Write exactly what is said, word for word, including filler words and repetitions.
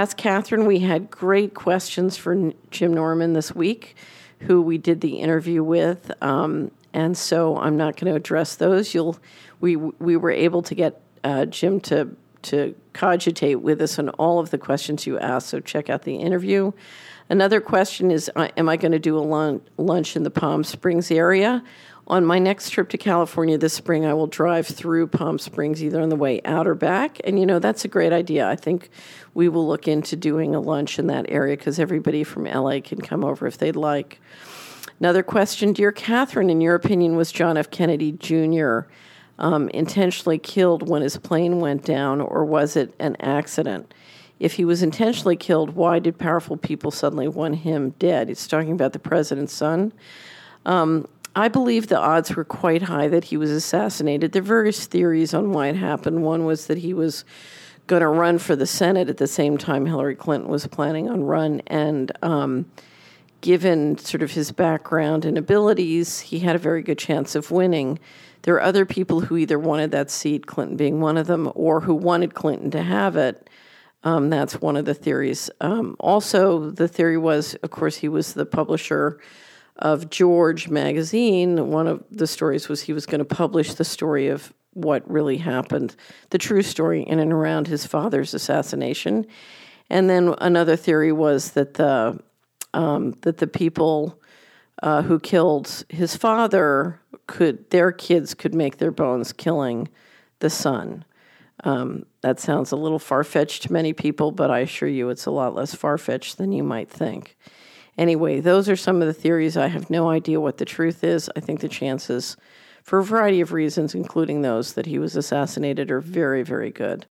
Ask Catherine, we had great questions for Jim Norman this week, who we did the interview with, um, and so I'm not going to address those. You'll, we we were able to get uh, Jim to to cogitate with us on all of the questions you asked, so check out the interview. Another question is, uh, am I going to do a lun- lunch in the Palm Springs area? On my next trip to California this spring, I will drive through Palm Springs either on the way out or back. And, you know, that's a great idea. I think we will look into doing a lunch in that area because everybody from L A can come over if they'd like. Another question, Dear Catherine, in your opinion, was John F. Kennedy Junior Um, intentionally killed when his plane went down, or was it an accident? If he was intentionally killed, why did powerful people suddenly want him dead? He's talking about the president's son. Um, I believe the odds were quite high that he was assassinated. There are various theories on why it happened. One was that he was going to run for the Senate at the same time Hillary Clinton was planning on run, and um, given sort of his background and abilities, he had a very good chance of winning. There are other people who either wanted that seat, Clinton being one of them, or who wanted Clinton to have it. Um, that's one of the theories. Um, also, the theory was, of course, he was the publisher of George magazine. One of the stories was he was going to publish the story of what really happened, the true story in and around his father's assassination. And then another theory was that the um, that the people uh, who killed his father could, their kids could make their bones killing the son. Um, that sounds a little far-fetched to many people, but I assure you it's a lot less far-fetched than you might think. Anyway, those are some of the theories. I have no idea what the truth is. I think the chances, for a variety of reasons, including those that he was assassinated, are very, very good.